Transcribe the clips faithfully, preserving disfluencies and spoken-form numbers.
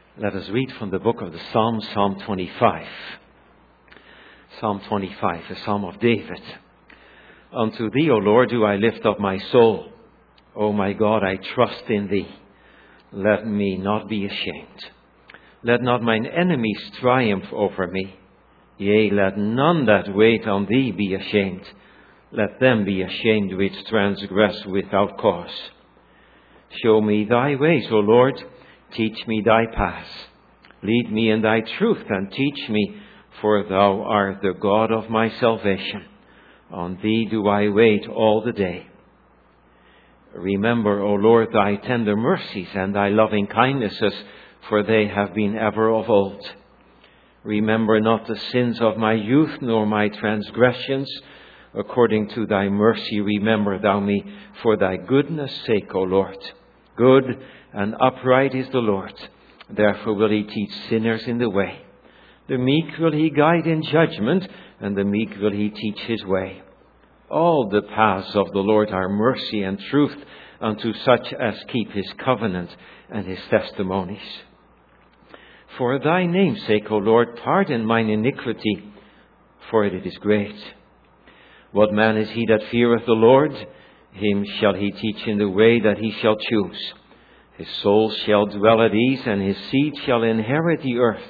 Let us read from the book of the Psalms, Psalm twenty-five. Psalm twenty-five, a psalm of David. Unto thee, O Lord, do I lift up my soul. O my God, I trust in thee. Let me not be ashamed. Let not mine enemies triumph over me. Yea, let none that wait on thee be ashamed. Let them be ashamed which transgress without cause. Show me thy ways, O Lord. Teach me thy paths. Lead me in thy truth and teach me, for thou art the God of my salvation. On thee do I wait all the day. Remember, O Lord, thy tender mercies and thy loving kindnesses, for they have been ever of old. Remember not the sins of my youth, nor my transgressions. According to thy mercy, remember thou me, for thy goodness' sake, O Lord. Good and upright is the Lord. Therefore will he teach sinners in the way. The meek will he guide in judgment, and the meek will he teach his way. All the paths of the Lord are mercy and truth unto such as keep his covenant and his testimonies. For thy name's sake, O Lord, pardon mine iniquity, for it is great. What man is he that feareth the Lord? Him shall he teach in the way that he shall choose. His soul shall dwell at ease, and his seed shall inherit the earth.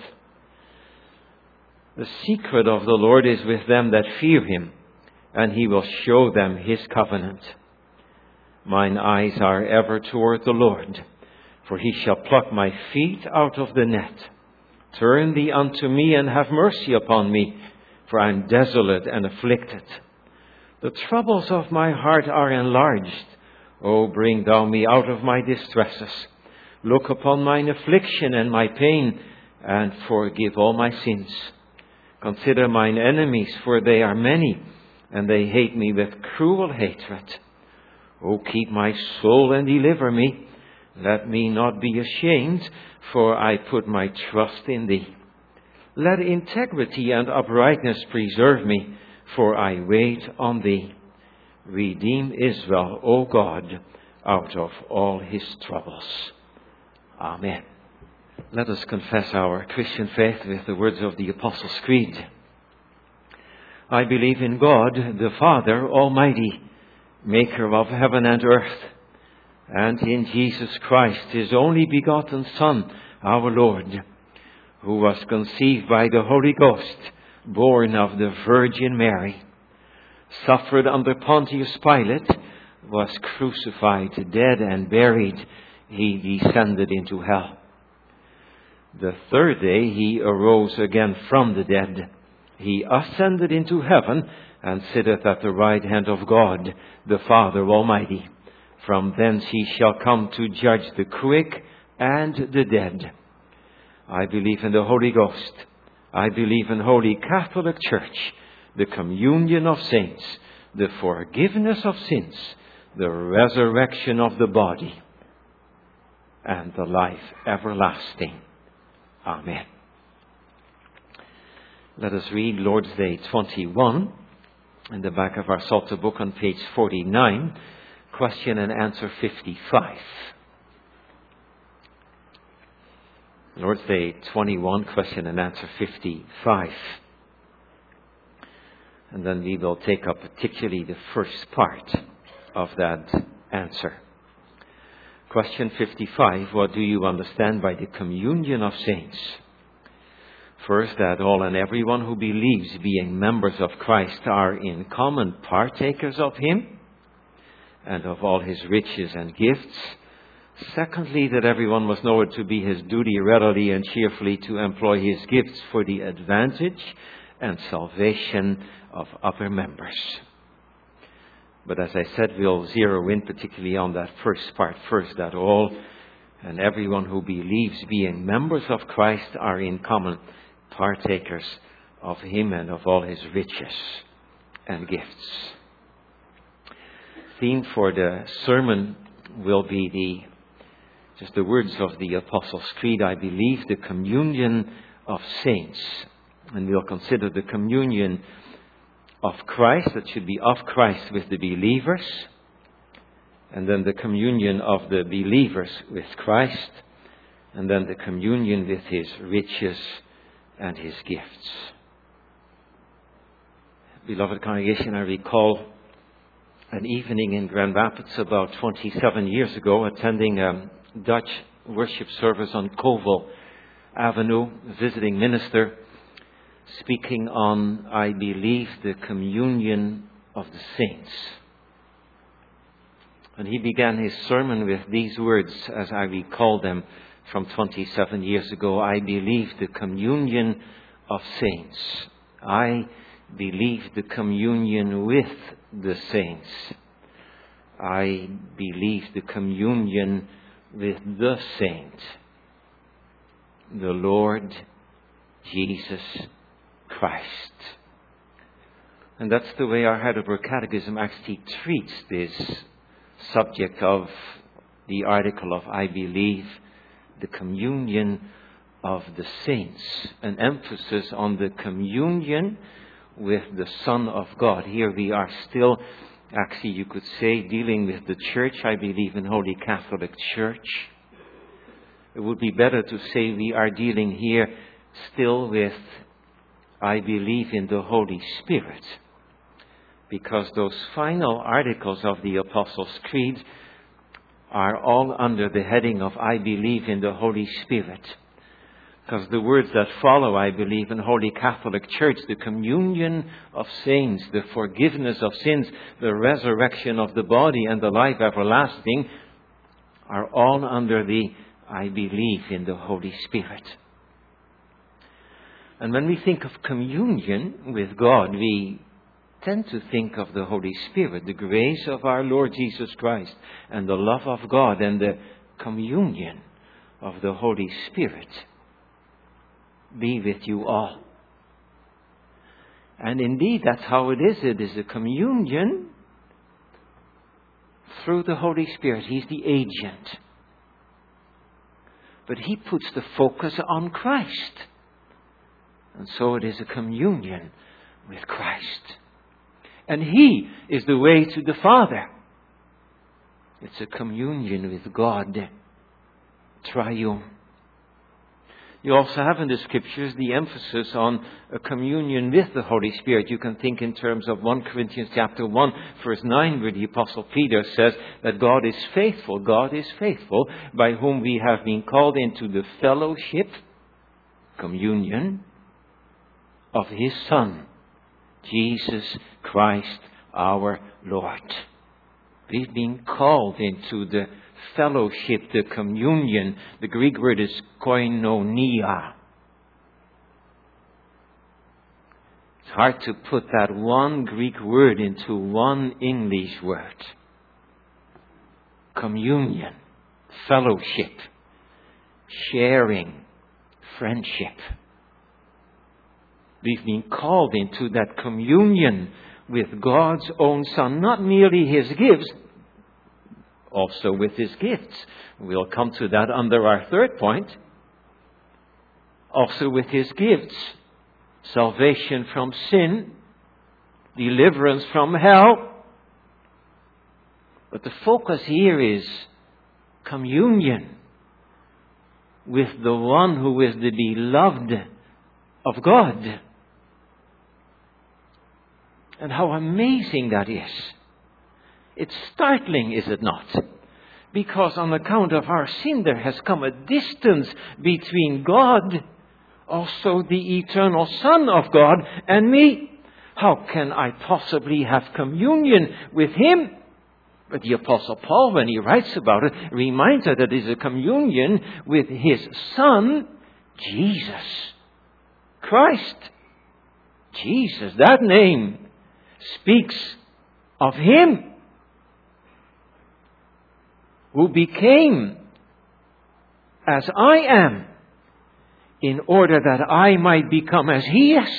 The secret of the Lord is with them that fear him, and he will show them his covenant. Mine eyes are ever toward the Lord, for he shall pluck my feet out of the net. Turn thee unto me, and have mercy upon me, for I am desolate and afflicted. The troubles of my heart are enlarged. O bring thou me out of my distresses. Look upon mine affliction and my pain, and forgive all my sins. Consider mine enemies, for they are many, and they hate me with cruel hatred. O keep my soul and deliver me. Let me not be ashamed, for I put my trust in thee. Let integrity and uprightness preserve me, for I wait on thee. Redeem Israel, O God, out of all his troubles. Amen. Let us confess our Christian faith with the words of the Apostles' Creed. I believe in God, the Father Almighty, maker of heaven and earth, and in Jesus Christ, his only begotten Son, our Lord, who was conceived by the Holy Ghost, born of the Virgin Mary, suffered under Pontius Pilate, was crucified, dead and buried. He descended into hell. The third day he arose again from the dead. He ascended into heaven and sitteth at the right hand of God, the Father Almighty. From thence he shall come to judge the quick and the dead. I believe in the Holy Ghost. I believe in Holy Catholic Church, the communion of saints, the forgiveness of sins, the resurrection of the body, and the life everlasting. Amen. Let us read Lord's Day twenty-one in the back of our Psalter book on page forty-nine, question and answer fifty-five. Lord's Day twenty-one, question and answer fifty-five. And then we will take up particularly the first part of that answer. Question fifty-five, what do you understand by the communion of saints? First, that all and everyone who believes, being members of Christ, are in common partakers of him and of all his riches and gifts. Secondly, that everyone must know it to be his duty readily and cheerfully to employ his gifts for the advantage and salvation of other members. But as I said, we'll zero in particularly on that first part first, that all and everyone who believes, being members of Christ, are in common partakers of him and of all his riches and gifts. Theme for the sermon will be the just the words of the Apostles' Creed. I believe the communion of saints. And we'll consider the communion of Christ, that should be of Christ with the believers. And then the communion of the believers with Christ. And then the communion with His riches and His gifts. Beloved congregation, I recall an evening in Grand Rapids about twenty-seven years ago, attending a Dutch worship service on Kovel Avenue, visiting minister, speaking on, I believe, the communion of the saints. And he began his sermon with these words, as I recall them from twenty-seven years ago. I believe the communion of saints. I believe the communion with the saints. I believe the communion with the saint, the Lord Jesus Christ. And that's the way our Heidelberg Catechism actually treats this subject of the article of I believe the communion of the saints. An emphasis on the communion with the Son of God. Here we are still, actually you could say, dealing with the church. I believe in Holy Catholic Church. It would be better to say we are dealing here still with I believe in the Holy Spirit. Because those final articles of the Apostles' Creed are all under the heading of I believe in the Holy Spirit. Because the words that follow, I believe in Holy Catholic Church, the communion of saints, the forgiveness of sins, the resurrection of the body, and the life everlasting, are all under the I believe in the Holy Spirit. And when we think of communion with God, we tend to think of the Holy Spirit, the grace of our Lord Jesus Christ, and the love of God, and the communion of the Holy Spirit be with you all. And indeed, that's how it is. It is a communion through the Holy Spirit. He's the agent. But He puts the focus on Christ. And so it is a communion with Christ. And He is the way to the Father. It's a communion with God, triune. You also have in the Scriptures the emphasis on a communion with the Holy Spirit. You can think in terms of First Corinthians chapter one, verse nine, where the Apostle Peter says that God is faithful. God is faithful, by whom we have been called into the fellowship, communion, of His Son, Jesus Christ our Lord. We've been called into the fellowship, the communion. The Greek word is koinonia. It's hard to put that one Greek word into one English word. Communion, fellowship, sharing, friendship. We've been called into that communion with God's own Son, not merely His gifts, also with His gifts. We'll come to that under our third point. Also with His gifts. Salvation from sin, deliverance from hell. But the focus here is communion with the one who is the beloved of God. And how amazing that is. It's startling, is it not? Because on account of our sin, there has come a distance between God, also the eternal Son of God, and me. How can I possibly have communion with Him? But the Apostle Paul, when he writes about it, reminds us that it is a communion with His Son, Jesus Christ. Jesus, that name speaks of Him who became as I am, in order that I might become as He is.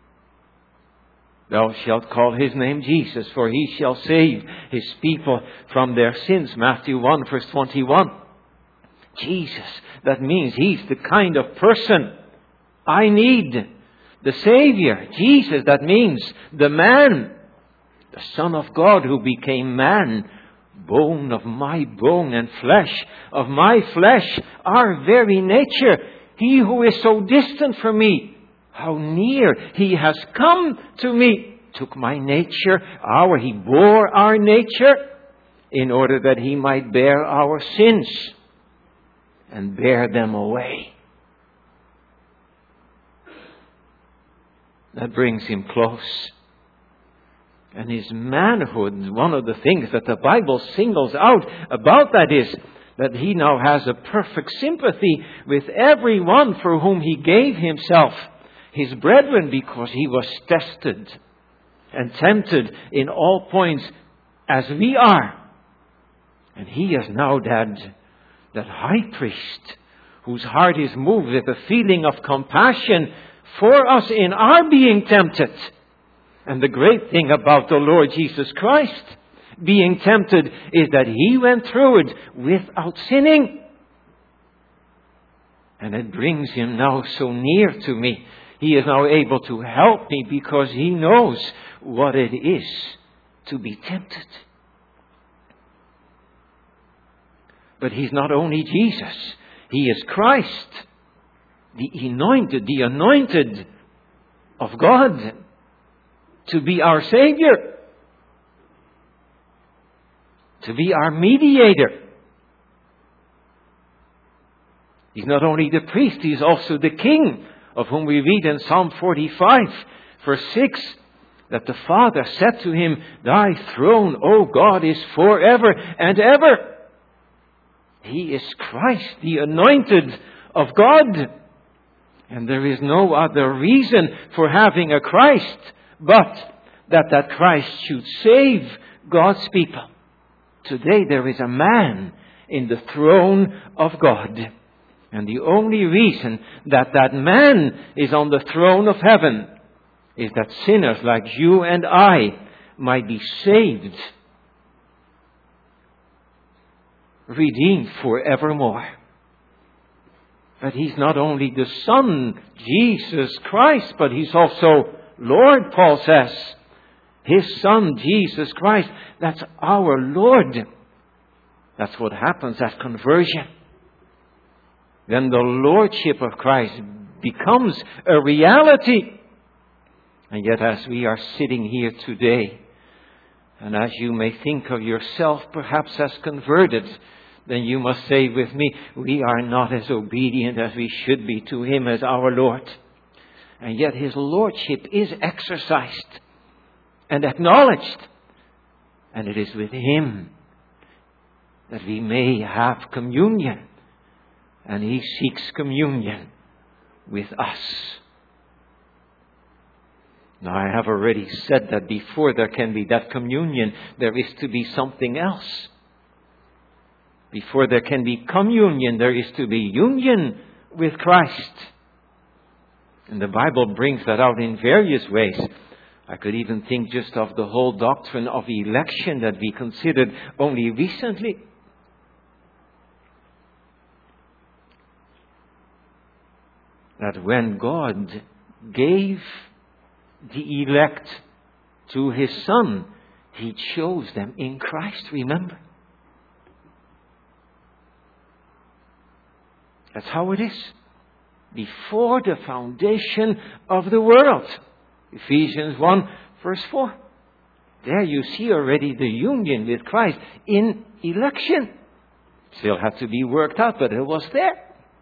Thou shalt call His name Jesus, for He shall save His people from their sins. Matthew one, verse twenty-one. Jesus, that means He's the kind of person I need. The Savior, Jesus, that means the man, the Son of God who became man bone of my bone and flesh of my flesh, our very nature. He who is so distant from me, how near he has come to me. Took my nature, our, he bore our nature in order that he might bear our sins and bear them away. That brings him close. And his manhood, one of the things that the Bible singles out about that is that he now has a perfect sympathy with everyone for whom he gave himself, his brethren, because he was tested and tempted in all points as we are. And he is now that, that high priest whose heart is moved with a feeling of compassion for us in our being tempted. And the great thing about the Lord Jesus Christ being tempted is that he went through it without sinning. And it brings him now so near to me. He is now able to help me because he knows what it is to be tempted. But he's not only Jesus. He is Christ, the anointed, the anointed of God, to be our Savior, to be our mediator. He's not only the priest, he's also the king, of whom we read in Psalm forty-five, verse six, that the Father said to him, "Thy throne, O God, is forever and ever." He is Christ, the anointed of God. And there is no other reason for having a Christ but that that Christ should save God's people. Today there is a man in the throne of God. And the only reason that that man is on the throne of heaven is that sinners like you and I might be saved, redeemed forevermore. But he's not only the Son, Jesus Christ, but he's also Lord, Paul says. His Son, Jesus Christ, that's our Lord. That's what happens at conversion. Then the Lordship of Christ becomes a reality. And yet as we are sitting here today, and as you may think of yourself perhaps as converted, then you must say with me, we are not as obedient as we should be to Him as our Lord. And yet His Lordship is exercised and acknowledged. And it is with Him that we may have communion. And He seeks communion with us. Now, I have already said that before there can be that communion, there is to be something else. Before there can be communion, there is to be union with Christ. And the Bible brings that out in various ways. I could even think just of the whole doctrine of election that we considered only recently. That when God gave the elect to His Son, He chose them in Christ, remember? That's how it is. Before the foundation of the world. Ephesians one, verse four. There you see already the union with Christ in election. Still had to be worked out, but it was there.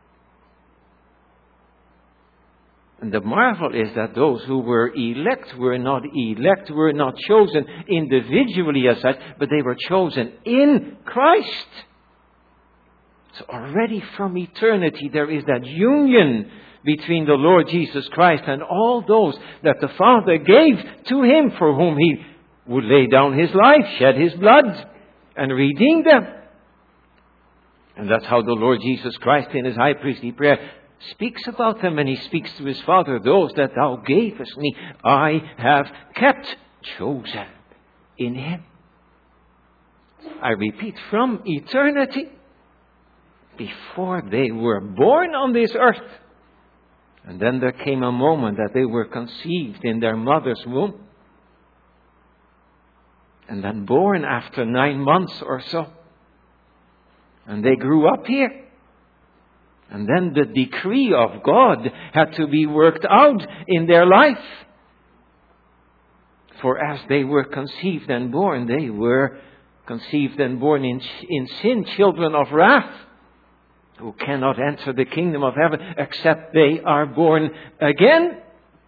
And the marvel is that those who were elect were not elect, were not chosen individually as such, but they were chosen in Christ. So already from eternity there is that union between the Lord Jesus Christ and all those that the Father gave to Him, for whom He would lay down His life, shed His blood, and redeem them. And that's how the Lord Jesus Christ in His high priestly prayer speaks about them, and He speaks to His Father, those that Thou gavest me, I have kept, chosen in Him. I repeat, from eternity, before they were born on this earth. And then there came a moment that they were conceived in their mother's womb. and then born after nine months or so. And they grew up here. And then the decree of God had to be worked out in their life. For as they were conceived and born, they were conceived and born in, in sin, children of wrath, who cannot enter the kingdom of heaven except they are born again.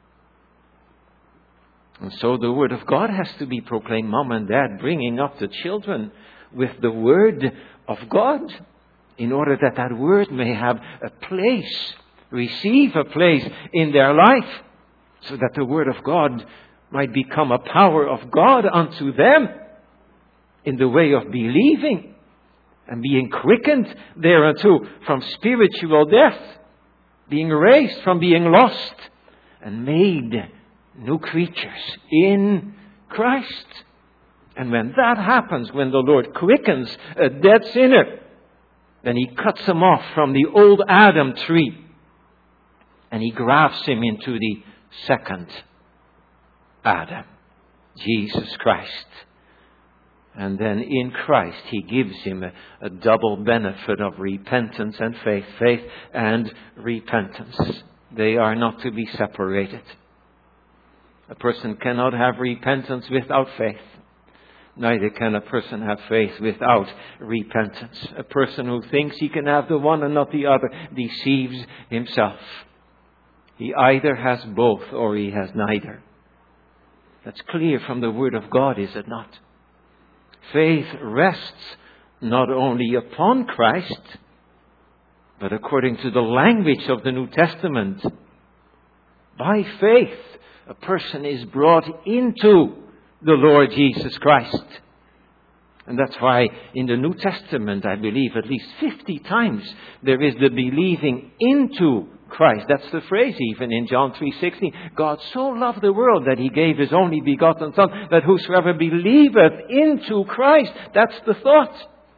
And so the word of God has to be proclaimed, mom and dad bringing up the children with the word of God, in order that that word may have a place, receive a place in their life, so that the word of God might become a power of God unto them in the way of believing and being quickened thereunto from spiritual death, being raised from being lost and made new creatures in Christ. And when that happens, when the Lord quickens a dead sinner, then He cuts him off from the old Adam tree and He grafts him into the second Adam, Jesus Christ. And then in Christ He gives him a, a double benefit of repentance and faith. Faith and repentance. They are not to be separated. A person cannot have repentance without faith. Neither can a person have faith without repentance. A person who thinks he can have the one and not the other deceives himself. He either has both or he has neither. That's clear from the Word of God, is it not? Faith rests not only upon Christ, but according to the language of the New Testament, by faith, a person is brought into the Lord Jesus Christ. And that's why in the New Testament, I believe at least fifty times, there is the believing into Christ. That's the phrase even in John three sixteen. God so loved the world that He gave His only begotten Son, that whosoever believeth into Christ, that's the thought,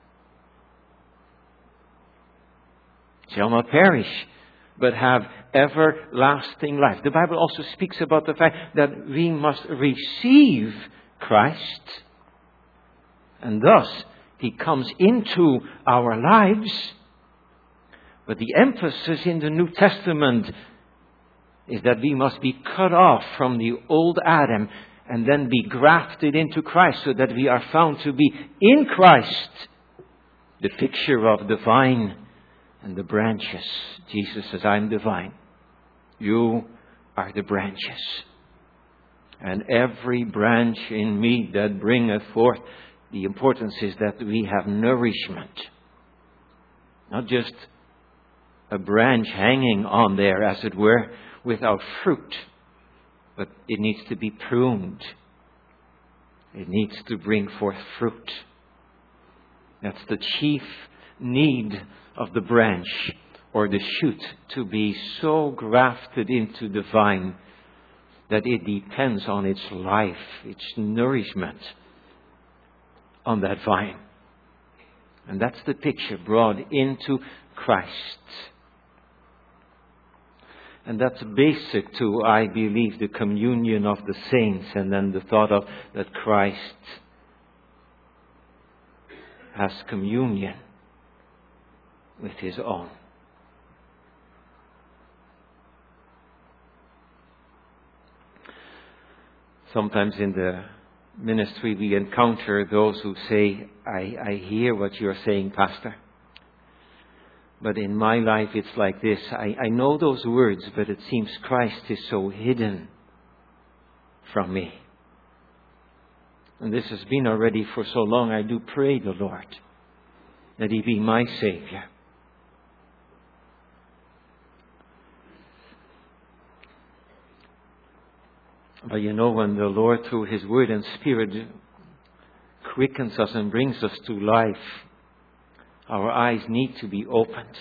shall not perish, but have everlasting life. The Bible also speaks about the fact that we must receive Christ, and thus He comes into our lives. But the emphasis in the New Testament is that we must be cut off from the old Adam and then be grafted into Christ, so that we are found to be in Christ, the picture of the vine and the branches. Jesus says, I am the vine. You are the branches. And every branch in me that bringeth forth, the importance is that we have nourishment. Not just a branch hanging on there, as it were, without fruit. But it needs to be pruned. It needs to bring forth fruit. That's the chief need of the branch or the shoot, to be so grafted into the vine that it depends on its life, its nourishment on that vine. And that's the picture brought into Christ. And that's basic to, I believe, the communion of the saints, and then the thought of that Christ has communion with His own. Sometimes in the ministry we encounter those who say, I, I hear what you're saying, Pastor. But in my life it's like this. I, I know those words, but it seems Christ is so hidden from me. And this has been already for so long. I do pray the Lord that He be my Savior. But you know, when the Lord through His Word and Spirit quickens us and brings us to life, our eyes need to be opened.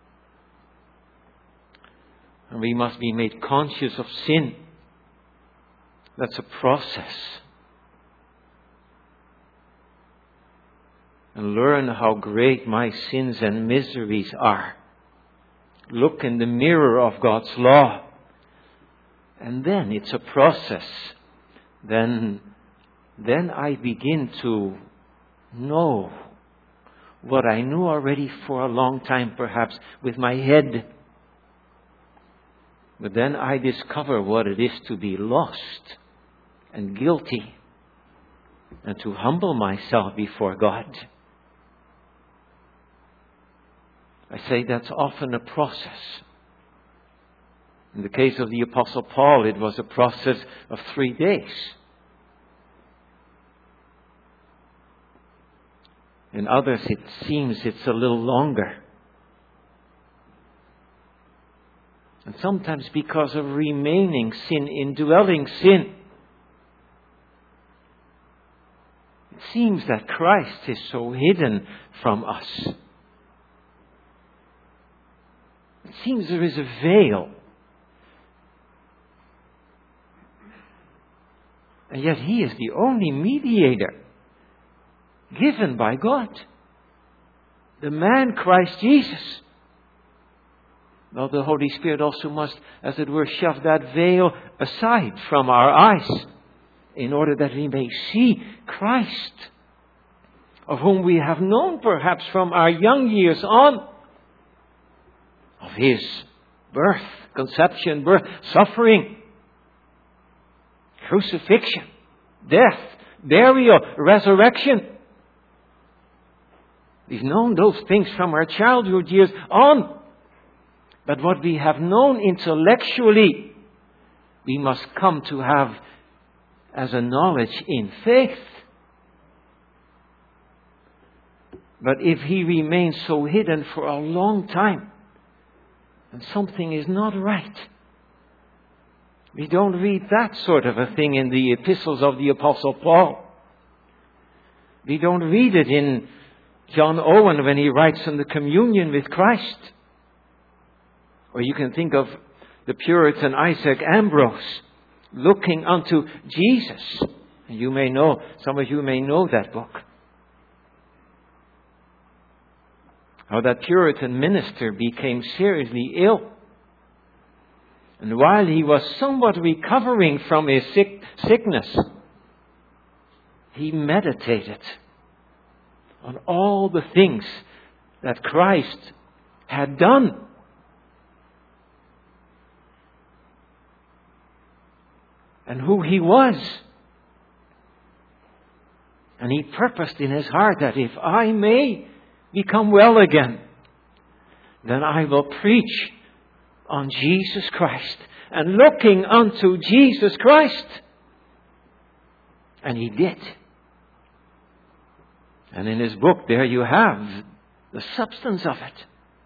And we must be made conscious of sin. That's a process. And learn how great my sins and miseries are. Look in the mirror of God's law. And then it's a process. Then then I begin to know what I knew already for a long time, perhaps, with my head. But then I discover what it is to be lost and guilty and to humble myself before God. I say that's often a process. In the case of the Apostle Paul, it was a process of three days. In others, it seems it's a little longer. And sometimes because of remaining sin, indwelling sin, it seems that Christ is so hidden from us. It seems there is a veil. And yet He is the only mediator given by God. The man Christ Jesus. Now the Holy Spirit also must, as it were, shove that veil aside from our eyes in order that we may see Christ, of whom we have known perhaps from our young years on, of His birth, conception, birth, suffering, crucifixion, death, burial, resurrection. We've known those things from our childhood years on. But what we have known intellectually, we must come to have as a knowledge in faith. But if He remains so hidden for a long time, then something is not right. We don't read that sort of a thing in the epistles of the Apostle Paul. We don't read it in John Owen when he writes on the communion with Christ. Or you can think of the Puritan Isaac Ambrose looking unto Jesus. You may know, some of you may know that book. How that Puritan minister became seriously ill. And while he was somewhat recovering from his sick, sickness, he meditated on all the things that Christ had done. And who He was. And he purposed in his heart that if I may become well again, then I will preach on Jesus Christ and looking unto Jesus Christ. And he did. And in his book there you have the substance of it.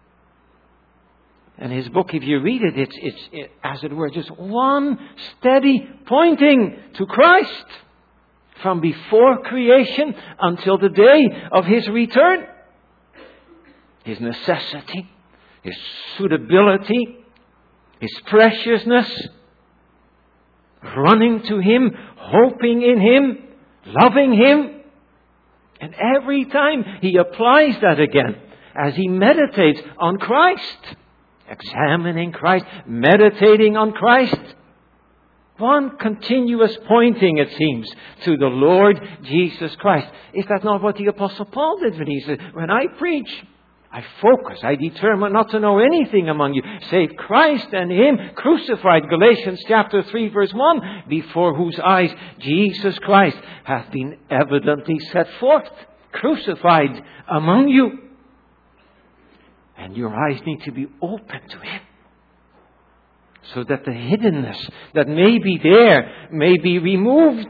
And his book, if you read it, it's, it's it, as it were, just one steady pointing to Christ from before creation until the day of His return. His necessity, His suitability, His preciousness, running to Him, hoping in Him, loving Him. And every time he applies that again as he meditates on Christ. Examining Christ, meditating on Christ. One continuous pointing, it seems, to the Lord Jesus Christ. Is that not what the Apostle Paul did when he said, when I preach, I focus, I determine not to know anything among you, save Christ and Him crucified. Galatians chapter three verse one, before whose eyes Jesus Christ hath been evidently set forth, crucified among you. And your eyes need to be open to Him. So that the hiddenness that may be there may be removed.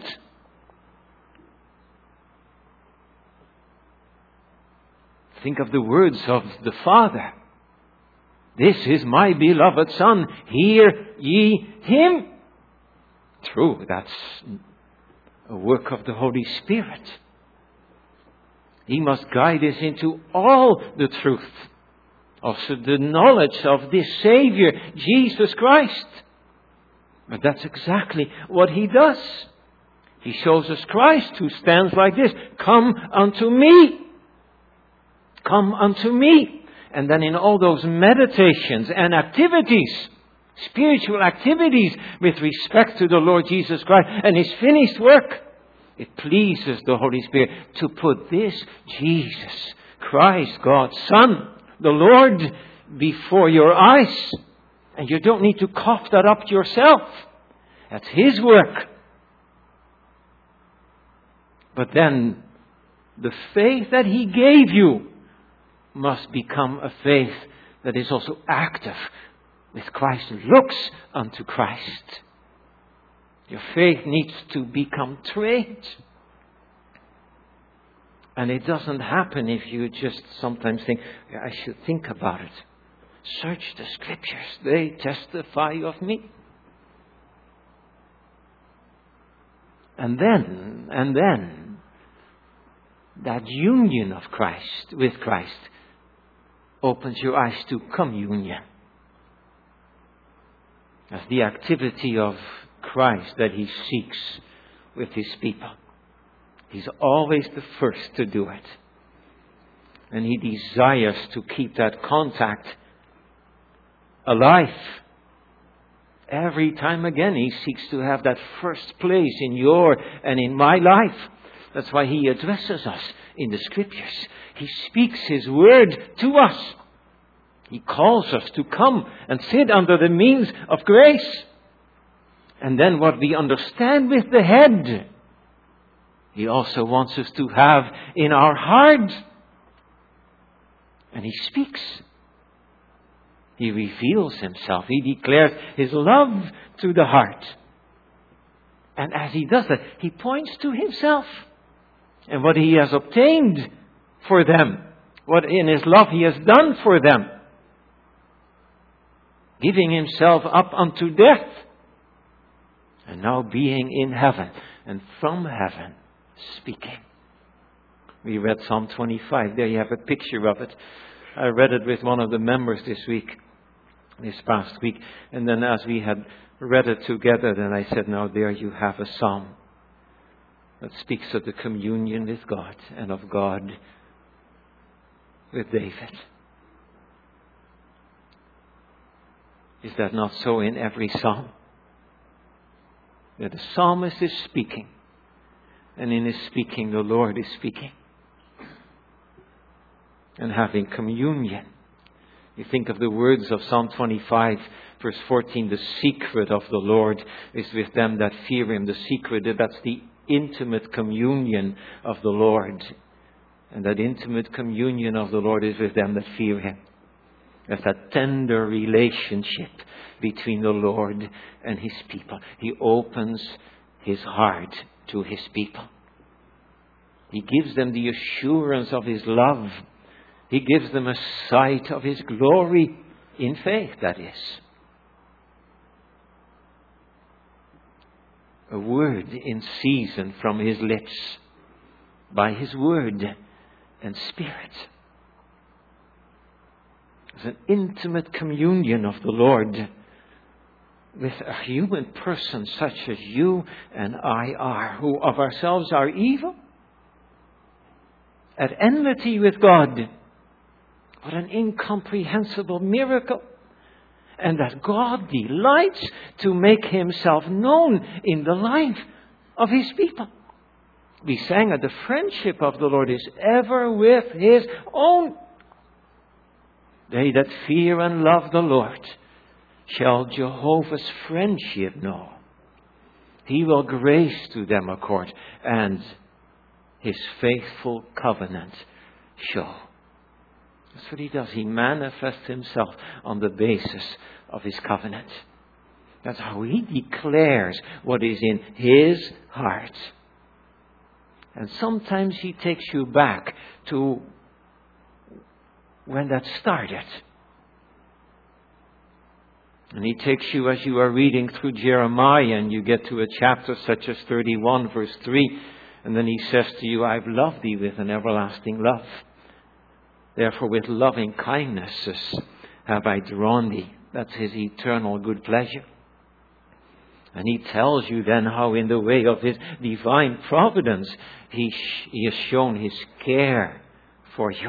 Think of the words of the Father. This is my beloved Son. Hear ye Him. True, that's a work of the Holy Spirit. He must guide us into all the truth. Also the knowledge of this Savior, Jesus Christ. But that's exactly what He does. He shows us Christ who stands like this. Come unto me. Come unto me. And then in all those meditations and activities, spiritual activities with respect to the Lord Jesus Christ and His finished work, It pleases the Holy Spirit to put this Jesus, Christ, God's Son, the Lord, before your eyes. And you don't need to cough that up yourself. That's His work. But then the faith that He gave you must become a faith that is also active with Christ, looks unto Christ. Your faith needs to become trained. And it doesn't happen if you just sometimes think, I should think about it. Search the Scriptures. They testify of me. And then, and then, that union of Christ, with Christ, opens your eyes to communion. As the activity of Christ that He seeks with His people. He's always the first to do it. And He desires to keep that contact alive. Every time again He seeks to have that first place in your and in my life. That's why He addresses us in the Scriptures. He speaks His word to us. He calls us to come and sit under the means of grace. And then what we understand with the head, He also wants us to have in our heart. And He speaks. He reveals Himself. He declares His love to the heart. And as He does that, He points to Himself and what He has obtained for them. What in His love He has done for them. Giving Himself up unto death. And now being in heaven. And from heaven speaking. We read Psalm twenty-five. There you have a picture of it. I read it with one of the members this week. This past week. And then as we had read it together, then I said, now there you have a psalm. That speaks of the communion with God. And of God with David. Is that not so in every psalm? That the psalmist is speaking. And in his speaking, the Lord is speaking. And having communion. You think of the words of Psalm twenty-five, verse fourteen. The secret of the Lord is with them that fear Him. The secret, that's the intimate communion of the Lord. And that intimate communion of the Lord is with them that fear Him. There's that tender relationship between the Lord and His people. He opens His heart to His people. He gives them the assurance of His love. He gives them a sight of His glory in faith, that is. A word in season from His lips by His word and Spirit. It's an intimate communion of the Lord with a human person such as you and I are, who of ourselves are evil, at enmity with God. What an incomprehensible miracle. And that God delights to make Himself known in the life of His people. We sang that the friendship of the Lord is ever with His own. They that fear and love the Lord shall Jehovah's friendship know. He will grace to them accord and His faithful covenant show. That's what He does. He manifests Himself on the basis of His covenant. That's how He declares what is in His heart. And sometimes He takes you back to when that started. And He takes you as you are reading through Jeremiah and you get to a chapter such as thirty-one verse three. And then He says to you, I've loved thee with an everlasting love. Therefore with loving kindnesses have I drawn thee. That's His eternal good pleasure. And He tells you then how in the way of His divine providence He, sh- he has shown His care for you.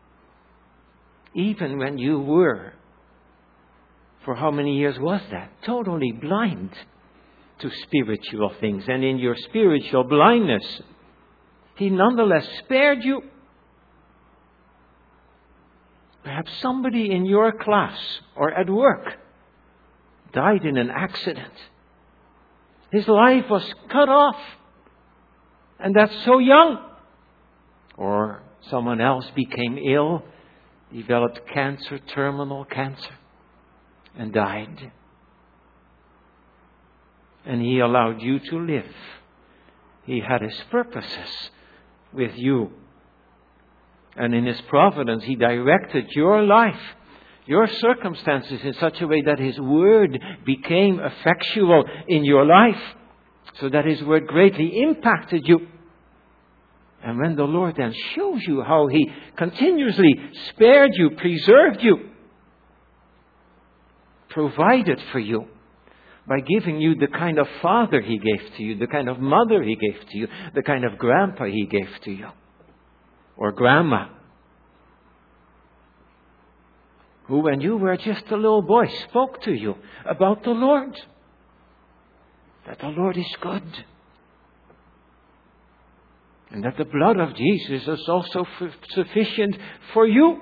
Even when you were, for how many years was that? Totally blind to spiritual things. And in your spiritual blindness, He nonetheless spared you. Perhaps somebody in your class or at work died in an accident. His life was cut off. And that's so young. Or someone else became ill, developed cancer, terminal cancer, and died. And He allowed you to live. He had His purposes with you. And in His providence, He directed your life, your circumstances in such a way that His Word became effectual in your life, so that His Word greatly impacted you. And when the Lord then shows you how He continuously spared you, preserved you, provided for you, by giving you the kind of father He gave to you, the kind of mother He gave to you, the kind of grandpa He gave to you, or grandma, who when you were just a little boy spoke to you about the Lord, that the Lord is good, and that the blood of Jesus is also f- sufficient for you.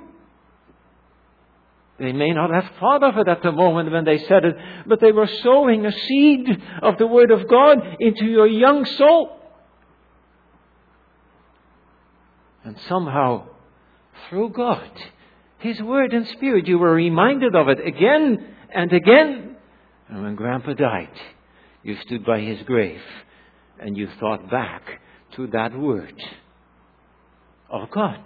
They may not have thought of it at the moment when they said it, but they were sowing a seed of the Word of God into your young soul. And somehow, through God, His Word and Spirit, you were reminded of it again and again. And when Grandpa died, you stood by his grave and you thought back to that Word of God.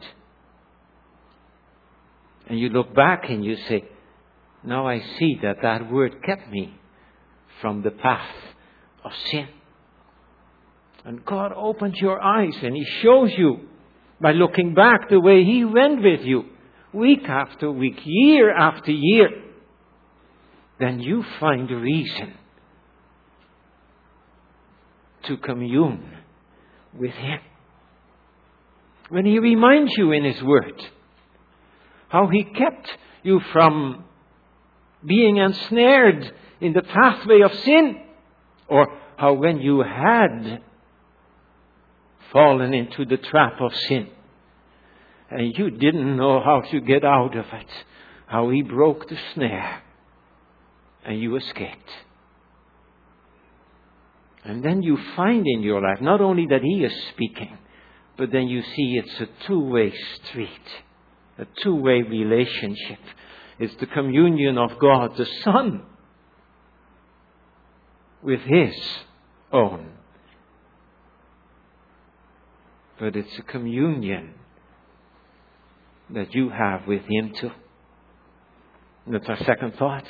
And you look back and you say, now I see that that Word kept me from the path of sin. And God opens your eyes and He shows you, by looking back, the way He went with you, week after week, year after year. Then you find a reason to commune with Him. When He reminds you in His Word how He kept you from being ensnared in the pathway of sin, or how when you had fallen into the trap of sin and you didn't know how to get out of it, how He broke the snare and you escaped. And then you find in your life not only that He is speaking, but then you see it's a two-way street. A two-way relationship. It's the communion of God, the Son, with His own. But it's a communion that you have with Him too. And that's our second thought.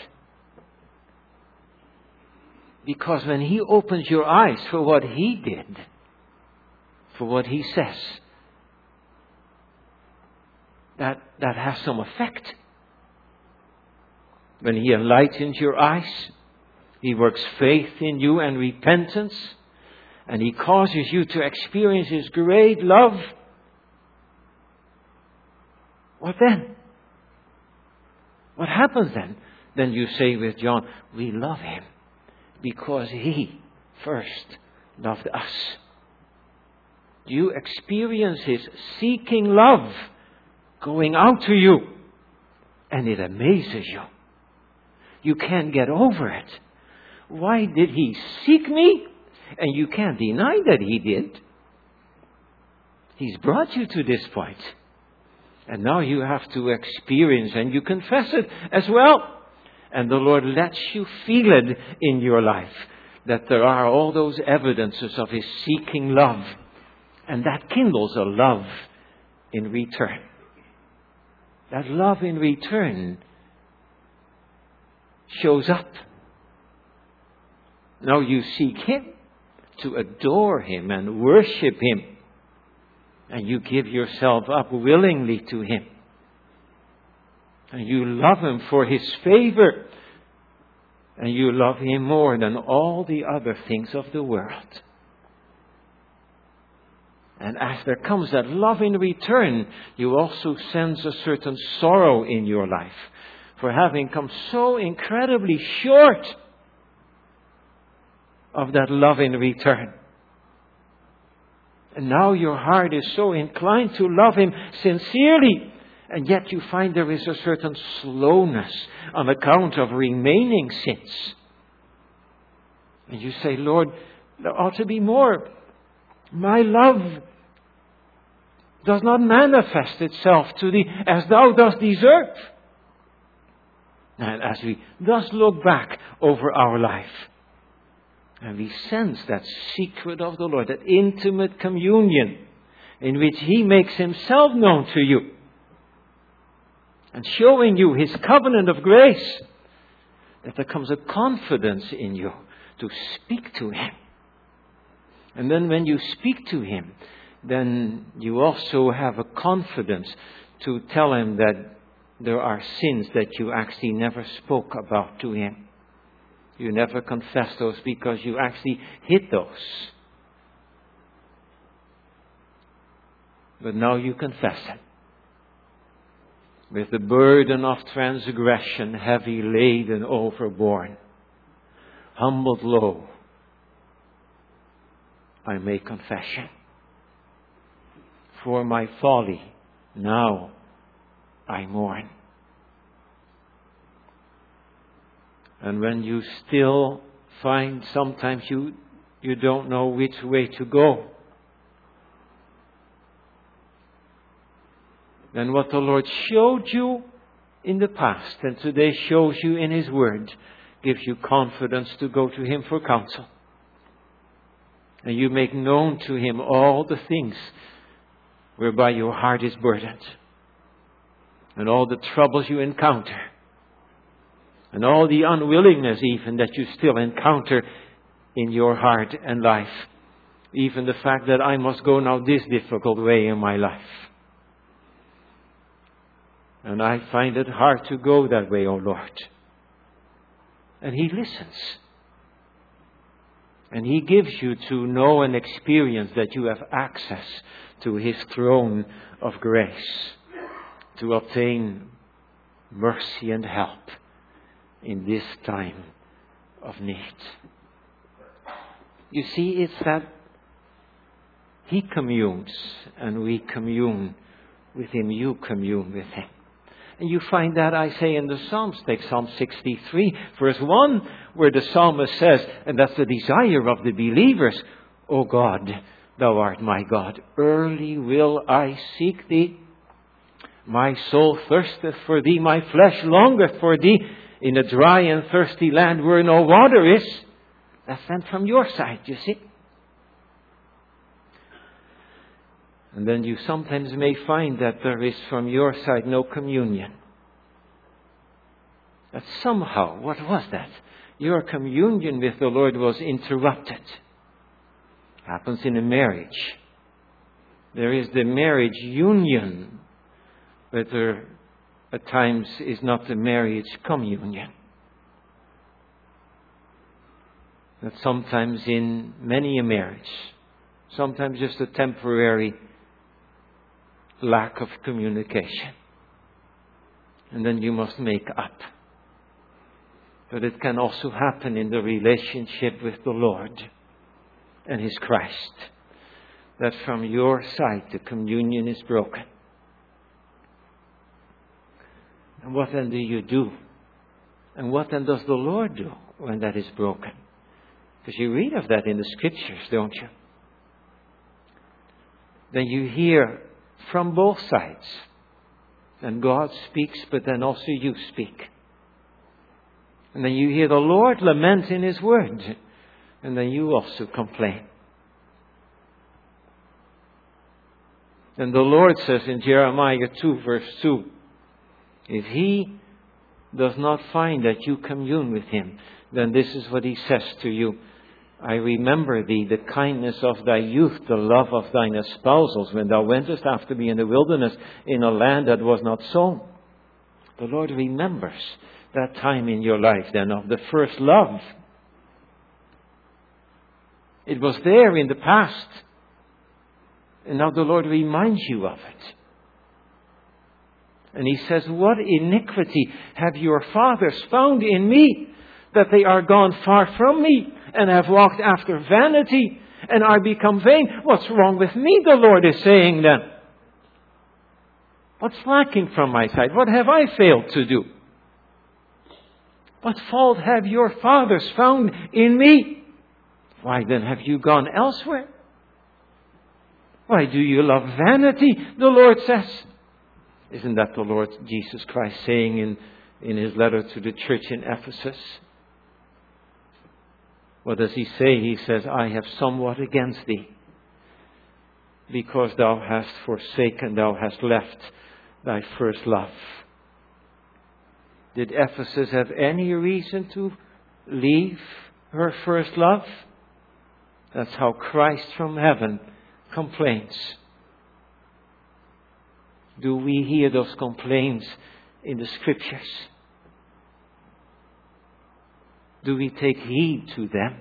Because when He opens your eyes for what He did, for what He says, That, that has some effect. When He enlightens your eyes, He works faith in you and repentance, and He causes you to experience His great love. What then? What happens then? Then you say with John, we love Him because He first loved us. You experience His seeking love going out to you, and it amazes you. You can't get over it. Why did He seek me? And you can't deny that He did. He's brought you to this point. And now you have to experience, and you confess it as well. And the Lord lets you feel it in your life, that there are all those evidences of His seeking love. And that kindles a love in return. That love in return shows up. Now you seek Him to adore Him and worship Him. And you give yourself up willingly to Him. And you love Him for His favor. And you love Him more than all the other things of the world. And as there comes that love in return, you also sense a certain sorrow in your life for having come so incredibly short of that love in return. And now your heart is so inclined to love Him sincerely, and yet you find there is a certain slowness on account of remaining sins. And you say, Lord, there ought to be more. My love does not manifest itself to Thee as Thou dost deserve. And as we thus look back over our life, and we sense that secret of the Lord, that intimate communion in which He makes Himself known to you, and showing you His covenant of grace, that there comes a confidence in you to speak to Him. And then when you speak to Him, then you also have a confidence to tell Him that there are sins that you actually never spoke about to Him. You never confessed those because you actually hid those. But now you confess them. With the burden of transgression heavy laden overborne, humbled low, I make confession. For my folly, now I mourn. And when you still find sometimes you, you don't know which way to go, then what the Lord showed you in the past and today shows you in His Word gives you confidence to go to Him for counsel. And you make known to Him all the things whereby your heart is burdened, and all the troubles you encounter, and all the unwillingness even that you still encounter in your heart and life. Even the fact that I must go now this difficult way in my life. And I find it hard to go that way, O Lord. And He listens. And He gives you to know and experience that you have access to His throne of grace, to obtain mercy and help in this time of need. You see, it's that He communes and we commune with Him. You commune with Him. And you find that, I say, in the Psalms. Take Psalm sixty-three, verse one, where the psalmist says, and that's the desire of the believers, O God, Thou art my God. Early will I seek Thee. My soul thirsteth for Thee. My flesh longeth for Thee. In a dry and thirsty land where no water is. That's then from your side, you see. And then you sometimes may find that there is from your side no communion. That somehow, what was that? Your communion with the Lord was interrupted. Happens in a marriage. There is the marriage union, but there at times is not the marriage communion. That sometimes in many a marriage, sometimes just a temporary lack of communication. And then you must make up. But it can also happen in the relationship with the Lord and His Christ. That from your side the communion is broken. And what then do you do? And what then does the Lord do when that is broken? Because you read of that in the Scriptures, don't you? Then you hear from both sides. And God speaks, but then also you speak. And then you hear the Lord lament in His Word. And then you also complain. And the Lord says in Jeremiah two, verse two, if He does not find that you commune with Him, then this is what He says to you. I remember thee, the kindness of thy youth, the love of thine espousals, when thou wentest after me in the wilderness, in a land that was not sown. The Lord remembers that time in your life then of the first love. It was there in the past. And now the Lord reminds you of it. And He says, what iniquity have your fathers found in me, that they are gone far from me, and have walked after vanity and are become vain. What's wrong with me, the Lord is saying then? What's lacking from my side? What have I failed to do? What fault have your fathers found in me? Why then have you gone elsewhere? Why do you love vanity, the Lord says? Isn't that the Lord Jesus Christ saying in, in his letter to the church in Ephesus? What does he say? He says, I have somewhat against thee, because thou hast forsaken, thou hast left thy first love. Did Ephesus have any reason to leave her first love? That's how Christ from heaven complains. Do we hear those complaints in the Scriptures? Do we take heed to them?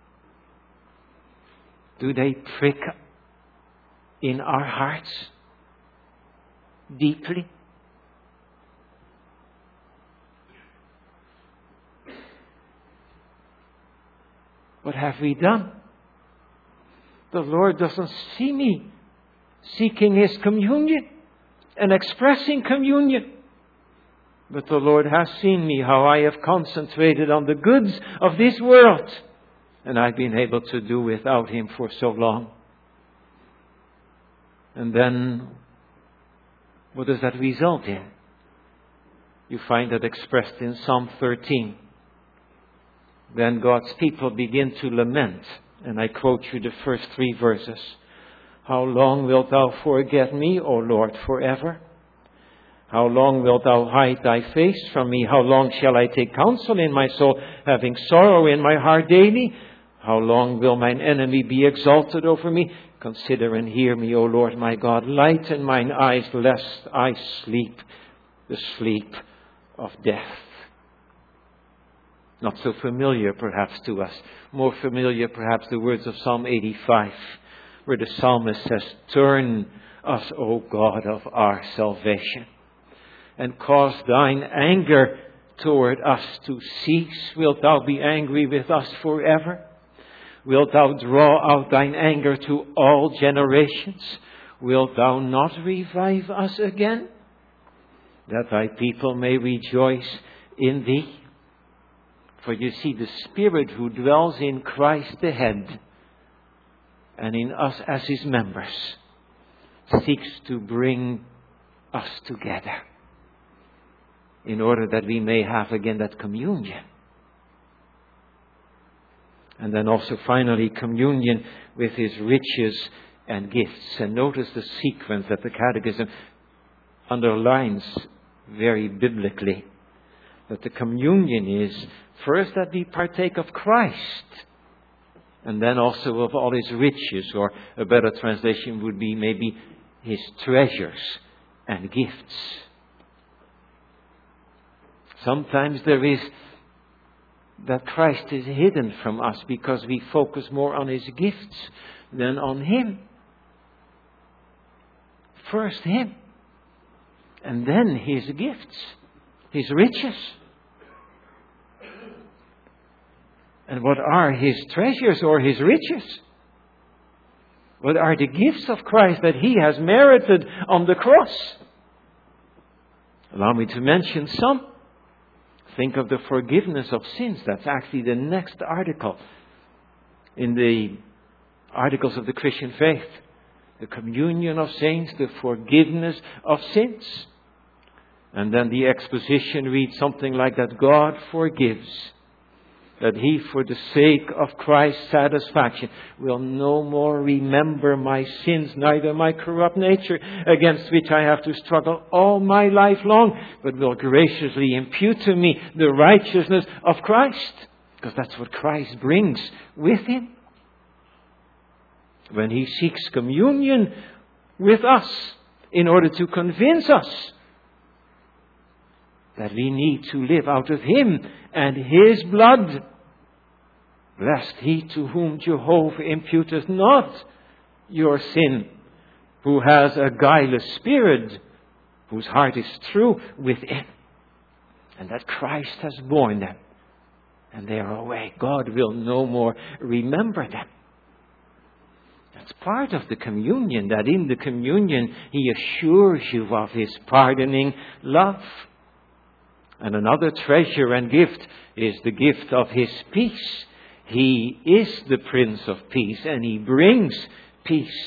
Do they prick in our hearts deeply? What have we done? The Lord doesn't see me seeking His communion and expressing communion. But the Lord has seen me, how I have concentrated on the goods of this world. And I've been able to do without Him for so long. And then, what does that result in? You find that expressed in Psalm thirteen. Then God's people begin to lament. And I quote you the first three verses. How long wilt thou forget me, O Lord, forever? How long wilt thou hide thy face from me? How long shall I take counsel in my soul, having sorrow in my heart daily? How long will mine enemy be exalted over me? Consider and hear me, O Lord my God. Lighten mine eyes, lest I sleep the sleep of death. Not so familiar perhaps to us. More familiar perhaps the words of Psalm eighty-five, where the psalmist says, Turn us, O God of our salvation, and cause thine anger toward us to cease. Wilt thou be angry with us forever? Wilt thou draw out thine anger to all generations? Wilt thou not revive us again, that thy people may rejoice in thee? For you see, the Spirit who dwells in Christ the head and in us as His members seeks to bring us together in order that we may have again that communion. And then also finally communion with His riches and gifts. And notice the sequence that the Catechism underlines very biblically. That the communion is first that we partake of Christ, and then also of all His riches, or a better translation would be maybe His treasures and gifts. Sometimes there is that Christ is hidden from us because we focus more on His gifts than on Him. First Him, and then His gifts, His riches. And what are His treasures or His riches? What are the gifts of Christ that He has merited on the cross? Allow me to mention some. Think of the forgiveness of sins. That's actually the next article in the articles of the Christian faith. The communion of saints, the forgiveness of sins. And then the exposition reads something like that: God forgives, that He, for the sake of Christ's satisfaction, will no more remember my sins, neither my corrupt nature, against which I have to struggle all my life long, but will graciously impute to me the righteousness of Christ. Because that's what Christ brings with Him. When He seeks communion with us in order to convince us that we need to live out of Him and His blood. Blessed he to whom Jehovah imputeth not your sin, who has a guileless spirit, whose heart is true within, and that Christ has borne them and they are away. God will no more remember them. That's part of the communion, that in the communion He assures you of His pardoning love. And another treasure and gift is the gift of His peace. He is the Prince of Peace, and He brings peace.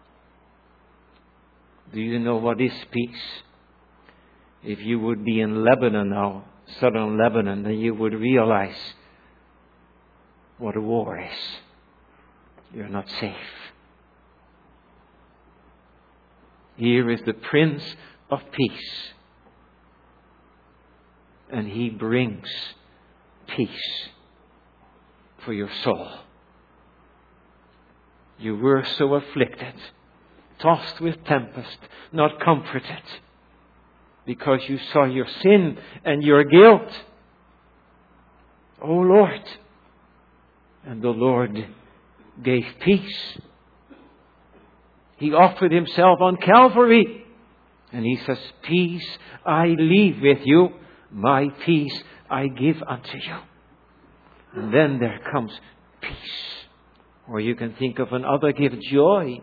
Do you know what is peace? If you would be in Lebanon now, southern Lebanon, then you would realize what a war is. You're not safe. Here is the Prince of Peace, and He brings peace for your soul. You were so afflicted, tossed with tempest, not comforted, because you saw your sin and your guilt. Oh Lord! And the Lord gave peace. He offered Himself on Calvary. And He says, peace I leave with you, my peace I give unto you. And then there comes peace. Or you can think of another gift, joy.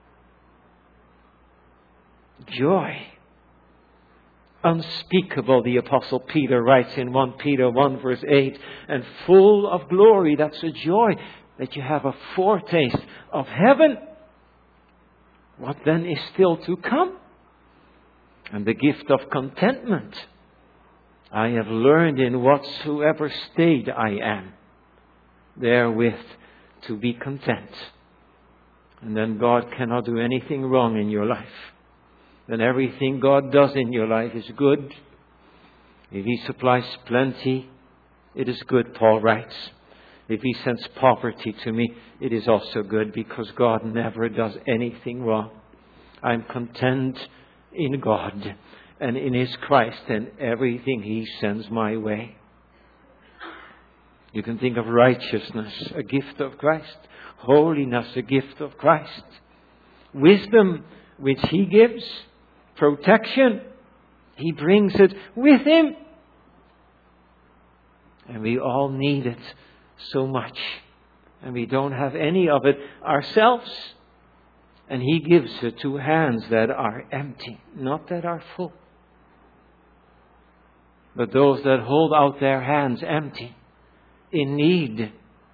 Joy. Unspeakable, the Apostle Peter writes in First Peter one verse eight, and full of glory. That's a joy that you have a foretaste of heaven. What then is still to come? And the gift of contentment. I have learned in whatsoever state I am, therewith to be content. And then God cannot do anything wrong in your life. Then everything God does in your life is good. If He supplies plenty, it is good, Paul writes. If He sends poverty to me, it is also good, because God never does anything wrong. I'm content in God and in His Christ and everything He sends my way. You can think of righteousness, a gift of Christ. Holiness, a gift of Christ. Wisdom, which He gives. Protection, He brings it with Him. And we all need it so much. And we don't have any of it ourselves. And He gives it to hands that are empty, not that are full. But those that hold out their hands empty, in need.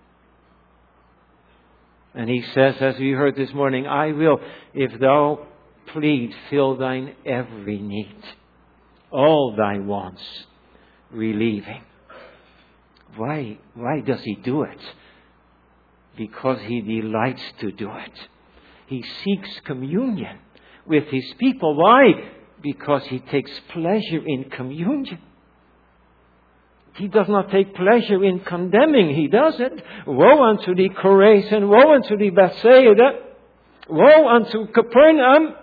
And He says, as we heard this morning, I will, if thou plead, fill thine every need, all thy wants relieving. Why, why does He do it? Because He delights to do it. He seeks communion with His people. Why? Because He takes pleasure in communion. He does not take pleasure in condemning. He doesn't. Woe unto thee, Chorazin! Woe unto thee, Bethsaida! Woe unto Capernaum!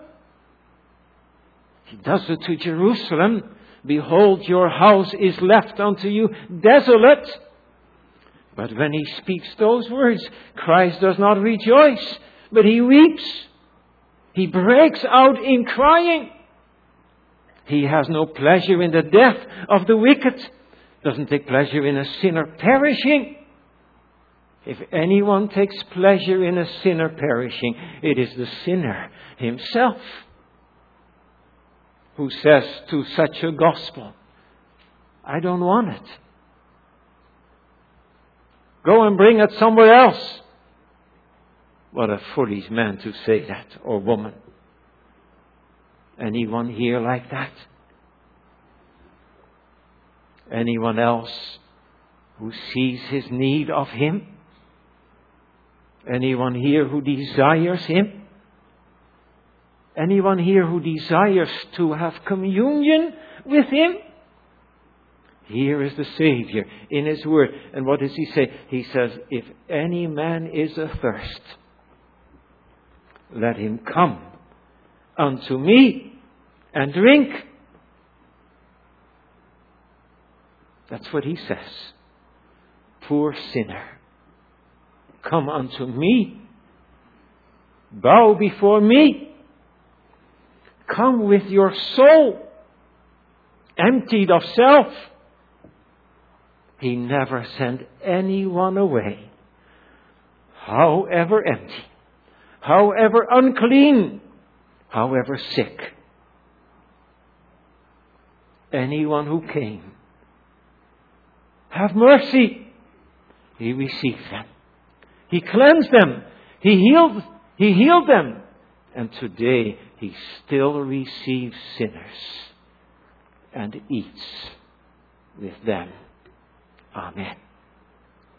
He does it to Jerusalem. Behold, your house is left unto you desolate. But when He speaks those words, Christ does not rejoice, but He weeps. He breaks out in crying. He has no pleasure in the death of the wicked. Doesn't take pleasure in a sinner perishing. If anyone takes pleasure in a sinner perishing, it is the sinner himself, who says to such a gospel, I don't want it. Go and bring it somewhere else. What a foolish man to say that, or woman. Anyone here like that? Anyone else who sees his need of Him? Anyone here who desires Him? Anyone here who desires to have communion with Him? Here is the Savior in His Word. And what does He say? He says, if any man is athirst, let him come unto me and drink. That's what He says. Poor sinner, come unto me. Bow before me. Come with your soul emptied of self. He never sent anyone away, however empty, however unclean, however sick. Anyone who came, have mercy. He received them. He cleansed them. He healed, he healed them. And today He still receives sinners and eats with them. Amen.